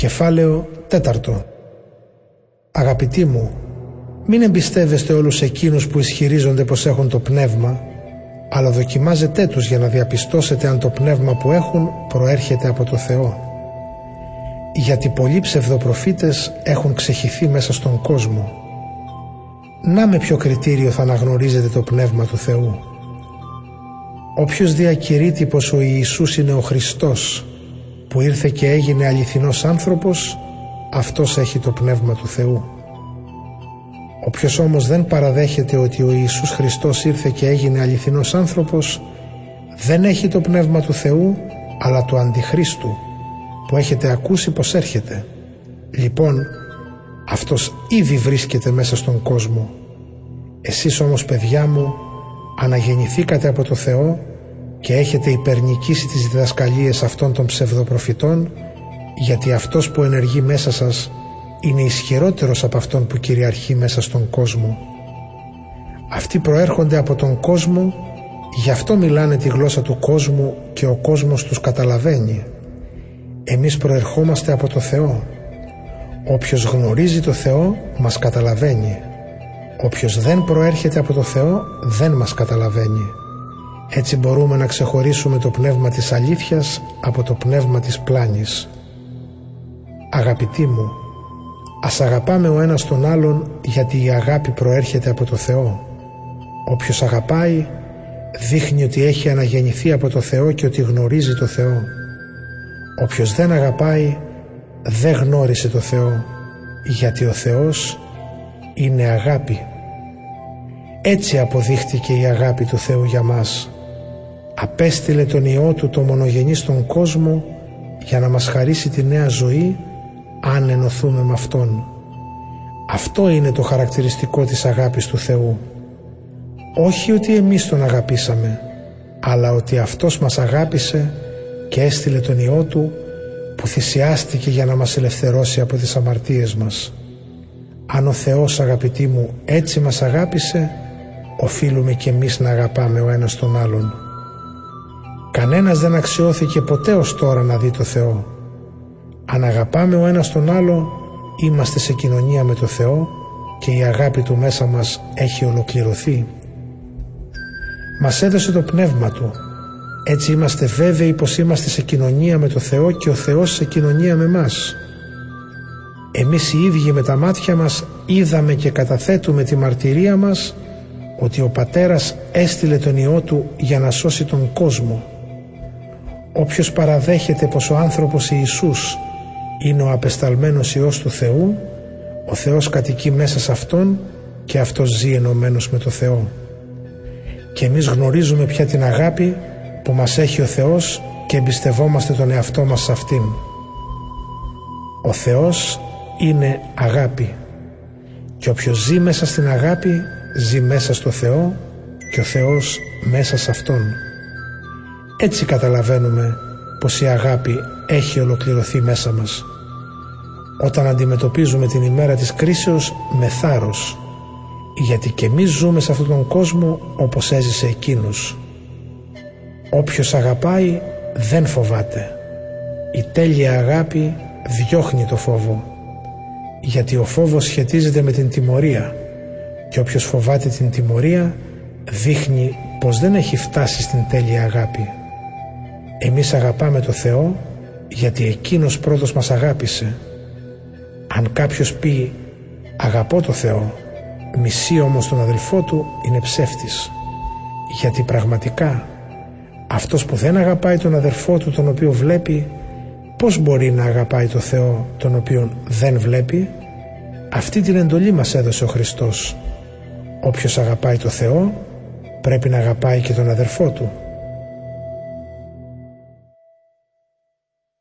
Κεφάλαιο 4. Αγαπητοί μου, μην εμπιστεύεστε όλους εκείνους που ισχυρίζονται πως έχουν το πνεύμα, αλλά δοκιμάζετε τους για να διαπιστώσετε αν το πνεύμα που έχουν προέρχεται από το Θεό. Γιατί πολλοί ψευδοπροφήτες έχουν ξεχυθεί μέσα στον κόσμο. Να με ποιο κριτήριο θα αναγνωρίζετε το πνεύμα του Θεού. Όποιος διακηρύττει πως ο Ιησούς είναι ο Χριστός, που ήρθε και έγινε αληθινός άνθρωπος, αυτός έχει το πνεύμα του Θεού. Όποιος όμως δεν παραδέχεται ότι ο Ιησούς Χριστός ήρθε και έγινε αληθινός άνθρωπος, δεν έχει το πνεύμα του Θεού, αλλά του Αντιχρίστου, που έχετε ακούσει πως έρχεται. Λοιπόν, αυτός ήδη βρίσκεται μέσα στον κόσμο. Εσείς όμως, παιδιά μου, αναγεννηθήκατε από το Θεό και έχετε υπερνικήσει τις διδασκαλίες αυτών των ψευδοπροφητών, γιατί αυτός που ενεργεί μέσα σας είναι ισχυρότερος από αυτόν που κυριαρχεί μέσα στον κόσμο. Αυτοί προέρχονται από τον κόσμο, γι' αυτό μιλάνε τη γλώσσα του κόσμου και ο κόσμος τους καταλαβαίνει. Εμείς προερχόμαστε από το Θεό. Όποιος γνωρίζει το Θεό μας καταλαβαίνει. Όποιος δεν προέρχεται από το Θεό δεν μας καταλαβαίνει. Έτσι μπορούμε να ξεχωρίσουμε το πνεύμα της αλήθειας από το πνεύμα της πλάνης. Αγαπητοί μου, ας αγαπάμε ο ένας τον άλλον, γιατί η αγάπη προέρχεται από το Θεό. Όποιος αγαπάει δείχνει ότι έχει αναγεννηθεί από το Θεό και ότι γνωρίζει το Θεό. Όποιος δεν αγαπάει δεν γνώρισε το Θεό, γιατί ο Θεός είναι αγάπη. Έτσι αποδείχτηκε η αγάπη του Θεού για μας. Απέστειλε τον Υιό Του το μονογενή στον κόσμο για να μας χαρίσει τη νέα ζωή αν ενωθούμε με Αυτόν. Αυτό είναι το χαρακτηριστικό της αγάπης του Θεού. Όχι ότι εμείς Τον αγαπήσαμε, αλλά ότι Αυτός μας αγάπησε και έστειλε τον Υιό Του, που θυσιάστηκε για να μας ελευθερώσει από τις αμαρτίες μας. Αν ο Θεός, αγαπητοί μου, έτσι μας αγάπησε, οφείλουμε και εμείς να αγαπάμε ο ένας τον άλλον. Κανένας δεν αξιώθηκε ποτέ ως τώρα να δει το Θεό. Αν αγαπάμε ο ένας τον άλλο, είμαστε σε κοινωνία με το Θεό και η αγάπη Του μέσα μας έχει ολοκληρωθεί. Μας έδωσε το πνεύμα Του. Έτσι είμαστε βέβαιοι πως είμαστε σε κοινωνία με το Θεό και ο Θεός σε κοινωνία με μας. Εμείς οι ίδιοι με τα μάτια μας είδαμε και καταθέτουμε τη μαρτυρία μας ότι ο Πατέρας έστειλε τον Υιό Του για να σώσει τον κόσμο. Όποιος παραδέχεται πως ο άνθρωπος Ιησούς είναι ο απεσταλμένος Υιός του Θεού, ο Θεός κατοικεί μέσα σε Αυτόν και Αυτός ζει ενωμένος με το Θεό. Και εμείς γνωρίζουμε πια την αγάπη που μας έχει ο Θεός και εμπιστευόμαστε τον εαυτό μας σε Αυτήν. Ο Θεός είναι αγάπη και όποιος ζει μέσα στην αγάπη ζει μέσα στο Θεό και ο Θεός μέσα σε Αυτόν. Έτσι καταλαβαίνουμε πως η αγάπη έχει ολοκληρωθεί μέσα μας. Όταν αντιμετωπίζουμε την ημέρα της κρίσεως με θάρρος, γιατί και εμείς ζούμε σε αυτόν τον κόσμο όπως έζησε εκείνος. Όποιος αγαπάει δεν φοβάται. Η τέλεια αγάπη διώχνει το φόβο, γιατί ο φόβος σχετίζεται με την τιμωρία και όποιος φοβάται την τιμωρία δείχνει πως δεν έχει φτάσει στην τέλεια αγάπη. Εμείς αγαπάμε το Θεό γιατί Εκείνος πρώτος μας αγάπησε. Αν κάποιος πει «αγαπώ το Θεό», μισεί όμως τον αδελφό του, είναι ψεύτης, γιατί πραγματικά αυτός που δεν αγαπάει τον αδελφό του τον οποίο βλέπει, πώς μπορεί να αγαπάει το Θεό τον οποίο δεν βλέπει? Αυτή την εντολή μας έδωσε ο Χριστός. Όποιος αγαπάει το Θεό πρέπει να αγαπάει και τον αδελφό του.